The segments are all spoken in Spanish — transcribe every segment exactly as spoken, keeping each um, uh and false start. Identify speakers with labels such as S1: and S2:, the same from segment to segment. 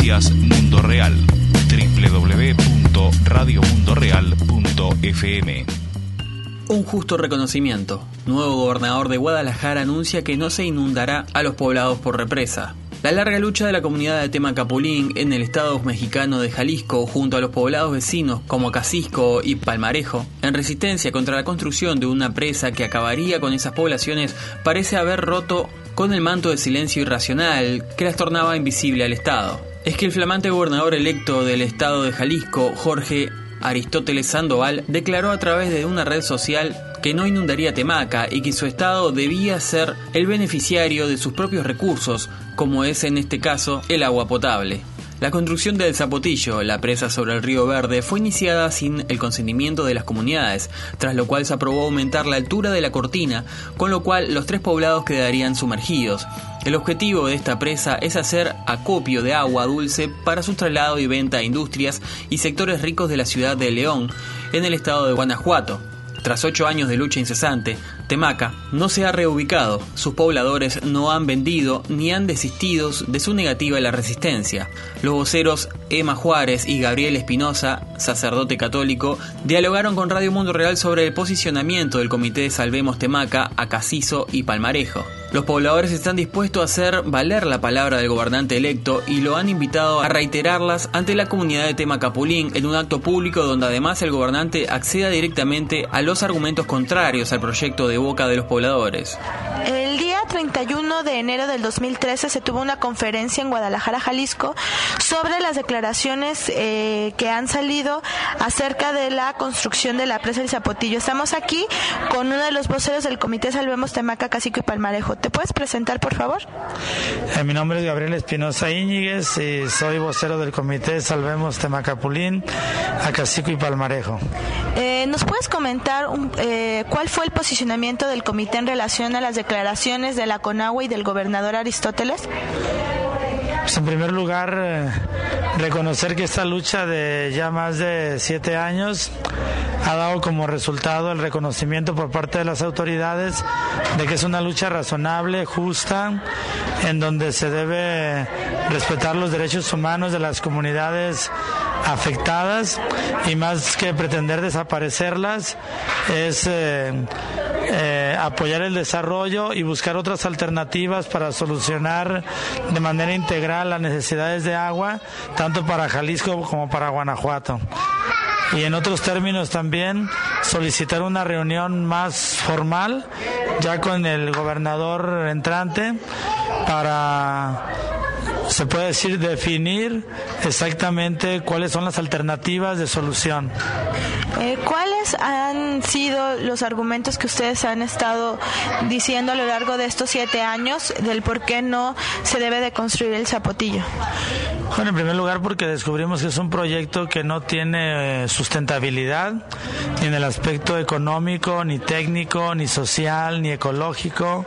S1: Noticias Mundo Real. doble u doble u doble u punto radio mundo real punto efe eme.
S2: Un justo reconocimiento. Nuevo gobernador de Guadalajara anuncia que no se inundará a los poblados por represa. La larga lucha de la comunidad de Temacapulín en el estado mexicano de Jalisco junto a los poblados vecinos como Casisco y Palmarejo, en resistencia contra la construcción de una presa que acabaría con esas poblaciones, parece haber roto con el manto de silencio irracional que las tornaba invisible al Estado. Es que el flamante gobernador electo del estado de Jalisco, Jorge Aristóteles Sandoval, declaró a través de una red social que no inundaría Temaca y que su estado debía ser el beneficiario de sus propios recursos, como es en este caso el agua potable. La construcción del Zapotillo, la presa sobre el río Verde, fue iniciada sin el consentimiento de las comunidades, tras lo cual se aprobó aumentar la altura de la cortina, con lo cual los tres poblados quedarían sumergidos. El objetivo de esta presa es hacer acopio de agua dulce para su traslado y venta a industrias y sectores ricos de la ciudad de León, en el estado de Guanajuato. Tras ocho años de lucha incesante, Temaca no se ha reubicado, sus pobladores no han vendido ni han desistido de su negativa a la resistencia. Los voceros Emma Juárez y Gabriel Espinosa, sacerdote católico, dialogaron con Radio Mundo Real sobre el posicionamiento del Comité de Salvemos Temaca a Casizo y Palmarejo. Los pobladores están dispuestos a hacer valer la palabra del gobernante electo y lo han invitado a reiterarlas ante la comunidad de Temacapulín en un acto público donde además el gobernante acceda directamente a los argumentos contrarios al proyecto de boca de los pobladores.
S3: El día treinta y uno de enero del dos mil trece se tuvo una conferencia en Guadalajara, Jalisco, sobre las declaraciones eh, que han salido acerca de la construcción de la presa del Zapotillo. Estamos aquí con uno de los voceros del Comité Salvemos Temaca, Casisco y Palmarejo. ¿Te puedes presentar, por favor?
S4: Eh, mi nombre es Gabriel Espinosa Íñiguez y soy vocero del Comité Salvemos Temacapulín, a Casisco y Palmarejo.
S3: Eh, ¿Nos puedes comentar un, eh, cuál fue el posicionamiento del comité en relación a las declaraciones de la CONAGUA y del gobernador Aristóteles?
S4: Pues en primer lugar, eh, reconocer que esta lucha de ya más de siete años ha dado como resultado el reconocimiento por parte de las autoridades de que es una lucha razonable, justa, en donde se debe respetar los derechos humanos de las comunidades afectadas y más que pretender desaparecerlas es eh, eh, apoyar el desarrollo y buscar otras alternativas para solucionar de manera integral las necesidades de agua tanto para Jalisco como para Guanajuato. Y en otros términos también solicitar una reunión más formal ya con el gobernador entrante para, se puede decir, definir exactamente cuáles son las alternativas de solución.
S3: Eh, ¿Cuáles han sido los argumentos que ustedes han estado diciendo a lo largo de estos siete años del por qué no se debe de construir el Zapotillo?
S4: Bueno, en primer lugar porque descubrimos que es un proyecto que no tiene sustentabilidad, ni en el aspecto económico, ni técnico, ni social, ni ecológico,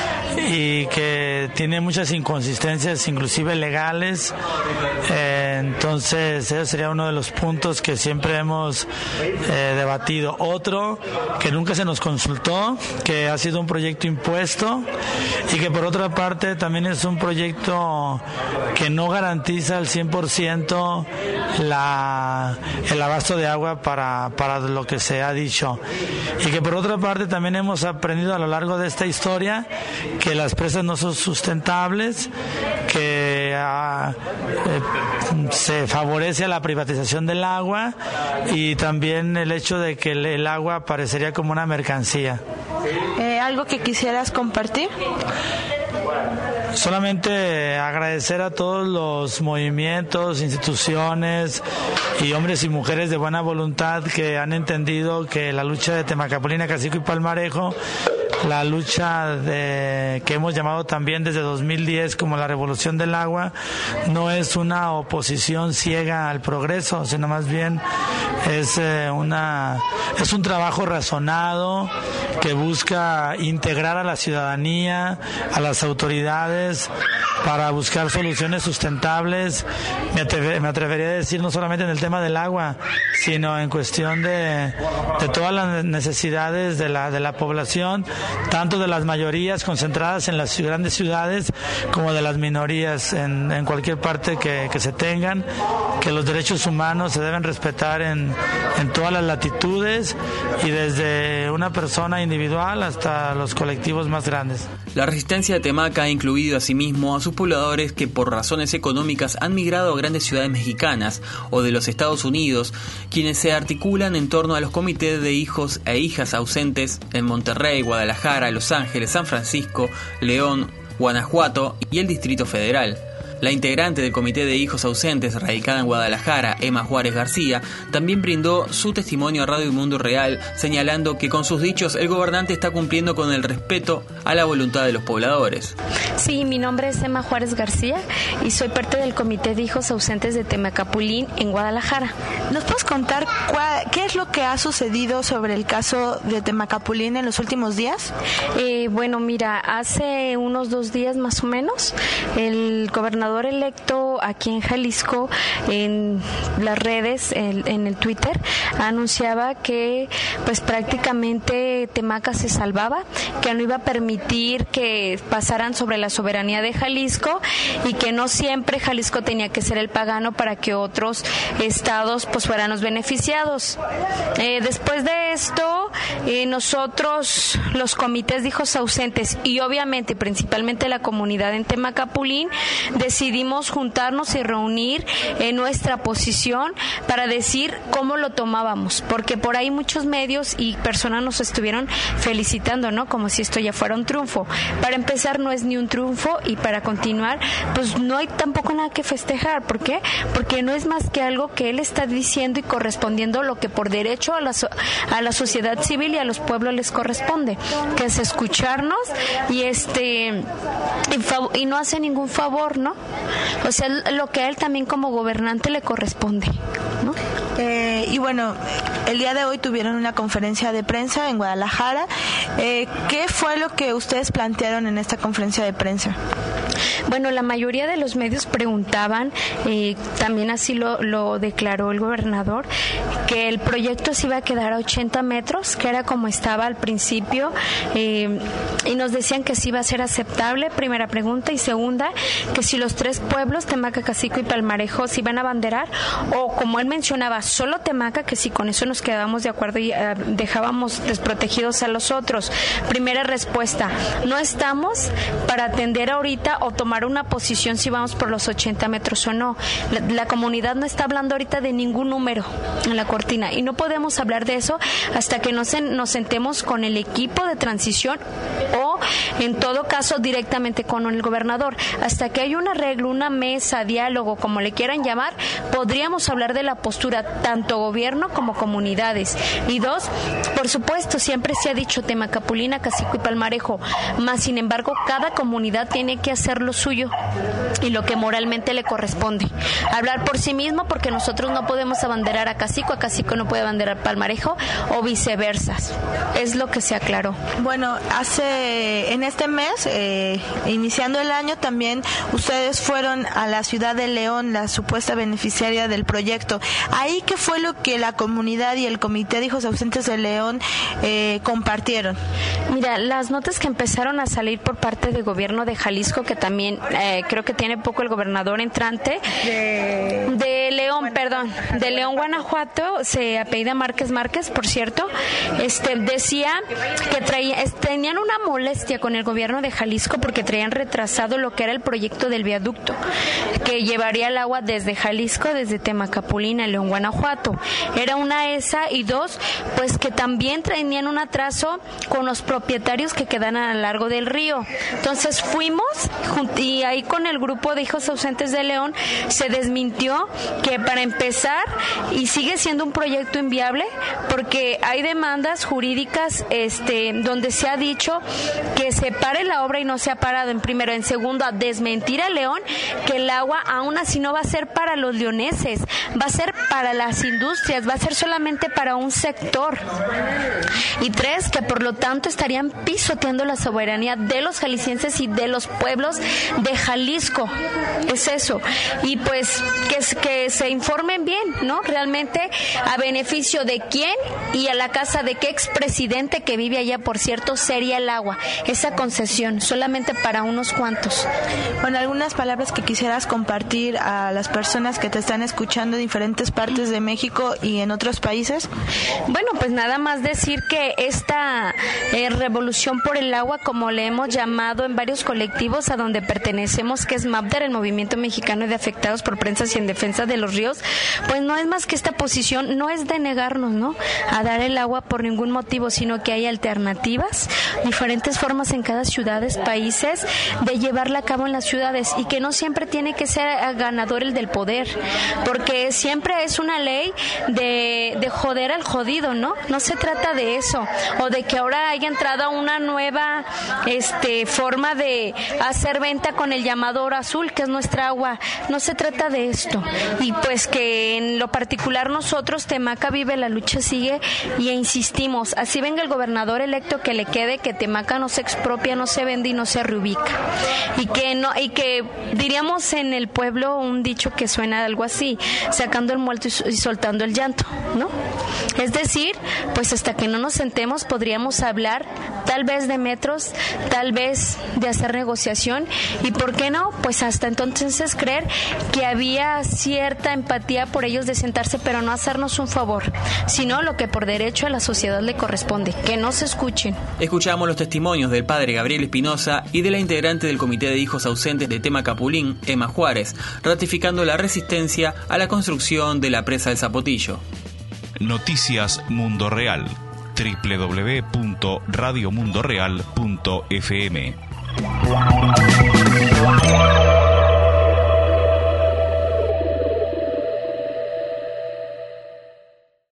S4: y que tiene muchas inconsistencias, inclusive legales. Eh, entonces, ese sería uno de los puntos que siempre hemos eh, debatido. Otro, que nunca se nos consultó, que ha sido un proyecto impuesto y que por otra parte también es un proyecto que no garantiza al cien por ciento la, el abasto de agua para, para lo que se ha dicho. Y que por otra parte también hemos aprendido a lo largo de esta historia que las presas no son sustentables, que ah, eh, se favorece a la privatización del agua y también el hecho de que el, el agua parecería como una mercancía.
S3: Eh, ¿Algo que quisieras compartir?
S4: Solamente agradecer a todos los movimientos, instituciones y hombres y mujeres de buena voluntad que han entendido que la lucha de Temacapulín, Casisco y Palmarejo, la lucha de, que hemos llamado también desde dos mil diez como la revolución del agua, no es una oposición ciega al progreso, sino más bien es eh, una es un trabajo razonado que busca integrar a la ciudadanía, a las autoridades para buscar soluciones sustentables. Me, atreve, me atrevería a decir no solamente en el tema del agua, sino en cuestión de, de todas las necesidades de la de la población tanto de las mayorías concentradas en las grandes ciudades como de las minorías en, en cualquier parte que, que se tengan, que los derechos humanos se deben respetar en, en todas las latitudes y desde una persona individual hasta los colectivos más grandes.
S2: La resistencia de Temaca ha incluido asimismo a sus pobladores que por razones económicas han migrado a grandes ciudades mexicanas o de los Estados Unidos, quienes se articulan en torno a los comités de hijos e hijas ausentes en Monterrey, Guadalajara, Los Ángeles, San Francisco, León, Guanajuato y el Distrito Federal. La integrante del Comité de Hijos Ausentes, radicada en Guadalajara, Emma Juárez García, también brindó su testimonio a Radio Mundo Real, señalando que con sus dichos el gobernante está cumpliendo con el respeto a la voluntad de los pobladores.
S5: Sí, mi nombre es Emma Juárez García y soy parte del Comité de Hijos Ausentes de Temacapulín en Guadalajara.
S3: ¿Nos puedes contar cuál, qué es lo que ha sucedido sobre el caso de Temacapulín en los últimos días?
S5: Eh, bueno, mira, hace unos dos días más o menos, el gobernador electo aquí en Jalisco, en las redes, en, en el Twitter, anunciaba que pues prácticamente Temaca se salvaba, que no iba a permitir que pasaran sobre la soberanía de Jalisco y que no siempre Jalisco tenía que ser el pagano para que otros estados pues fueran los beneficiados. Eh, después de esto, eh, nosotros, los comités de hijos ausentes y obviamente principalmente la comunidad en Temacapulín, decidimos juntarnos y reunir eh, nuestra posición para decir cómo lo tomábamos, porque por ahí muchos medios y personas nos estuvieron felicitando, ¿no? Como si esto ya fuera un triunfo. Para empezar, no es ni un triunfo, y para continuar, pues no hay tampoco nada que festejar. ¿Por qué? Porque no es más que algo que él está diciendo y correspondiendo lo que por derecho a la, so- a la sociedad civil y a los pueblos les corresponde, que es escucharnos y este y, fav- y no hace ningún favor, ¿no? O sea, lo que a él también como gobernante le corresponde, ¿no?
S3: Eh, y bueno, el día de hoy tuvieron una conferencia de prensa en Guadalajara. Eh, ¿Qué fue lo que ustedes plantearon en esta conferencia de prensa?
S5: Bueno, la mayoría de los medios preguntaban, eh, también así lo, lo declaró el gobernador, que el proyecto se iba a quedar a ochenta metros, que era como estaba al principio, eh, y nos decían que sí iba a ser aceptable, primera pregunta, y segunda, que si los tres pueblos, Temaca, Cacico y Palmarejo, se iban a abanderar, o como él mencionaba, solo Temaca, que si con eso nos quedábamos de acuerdo y uh, dejábamos desprotegidos a los otros. Primera respuesta, no estamos para atender ahorita o tomar una posición si vamos por los ochenta metros o no. La, la comunidad no está hablando ahorita de ningún número en la cortina y no podemos hablar de eso hasta que nos, en, nos sentemos con el equipo de transición o en todo caso directamente con el gobernador. Hasta que hay un arreglo, una mesa, diálogo, como le quieran llamar, podríamos hablar de la postura tanto gobierno como comunidades. Y dos, por supuesto, siempre se ha dicho Temacapulín, Cacico y Palmarejo, más sin embargo cada comunidad tiene que hacer lo suyo y lo que moralmente le corresponde. Hablar por sí mismo, porque nosotros no podemos abanderar a Cacico, a Cacico no puede abanderar Palmarejo o viceversa. Es lo que se aclaró.
S3: Bueno, hace en este mes, eh, iniciando el año, también ustedes fueron a la ciudad de León, la supuesta beneficiaria del proyecto. Ahí, ¿qué fue lo que la comunidad y el Comité de Hijos Ausentes de León eh, compartieron?
S5: Mira, las notas que empezaron a salir por parte del gobierno de Jalisco, que también eh, creo que tiene poco el gobernador entrante, de, de León, bueno, perdón, de León, Guanajuato, se apellida Márquez Márquez, por cierto, este decía que traía, tenían una molestia con el gobierno de Jalisco porque traían retrasado lo que era el proyecto del viaducto, que llevaría el agua desde Jalisco, desde Temacapulín a León, Guanajuato. Era una esa, y dos, pues que también tenían un atraso con los propietarios que quedan a lo largo del río. Entonces fuimos y ahí con el grupo de Hijos Ausentes de León se desmintió que para empezar, y sigue siendo un proyecto inviable porque hay demandas jurídicas este donde se ha dicho que se pare la obra y no se ha parado, en primero. En segundo, a desmentir a León que el agua aún así no va a ser para los leoneses, va a ser para las industrias, va a ser solamente para un sector. Y tres, que por lo tanto estarían pisoteando la soberanía de los jaliscienses y de los pueblos de Jalisco. Es eso. Y pues que, que se informen bien, ¿no? Realmente a beneficio de quién y a la casa de qué expresidente que vive allá, por cierto, sería el agua. Esa concesión, solamente para unos cuantos.
S3: Bueno, algunas palabras que quisieras compartir a las personas que te están escuchando en diferentes partes de México y en otros países.
S5: Bueno, pues nada más decir que esta eh, revolución por el agua, como le hemos llamado en varios colectivos a donde pertenecemos, que es MAPDAR, el Movimiento Mexicano de Afectados por Prensas y en Defensa de los Ríos, pues no es más que esta posición, no es de negarnos, ¿no?, a dar el agua por ningún motivo, sino que hay alternativas, diferentes formas en cada ciudad, países, de llevarla a cabo en las ciudades, y que no siempre tiene que ser ganador el del poder, porque siempre es una ley de, de joder al jodido, ¿no? No se trata de eso, o de que ahora haya entrado una nueva este forma de hacer venta con el llamado oro azul, que es nuestra agua. No se trata de esto. Y pues que en lo particular nosotros, Temaca vive, la lucha sigue, y insistimos, así venga el gobernador electo que le quede, que Temaca no se expropia, no se vende y no se reubica. Y que no, y que diríamos en el pueblo un dicho que suena algo así, sacando el muerto y soltando el llanto, ¿no? Es decir, pues hasta que no nos sentemos podríamos hablar tal vez de metros, tal vez de hacer negociación, y por qué no, pues hasta entonces creer que había cierta empatía por ellos de sentarse, pero no hacernos un favor, sino lo que por derecho a la sociedad le corresponde, que no se escuchen.
S2: Escuchamos los testimonios del padre Gabriel Espinosa y de la integrante del Comité de Hijos Ausentes de Temacapulín, Emma Juárez, ratificando la resistencia a la construcción de la presa del Zapotillo.
S1: Noticias Mundo Real, doble u doble u doble u punto radio mundo real punto f m.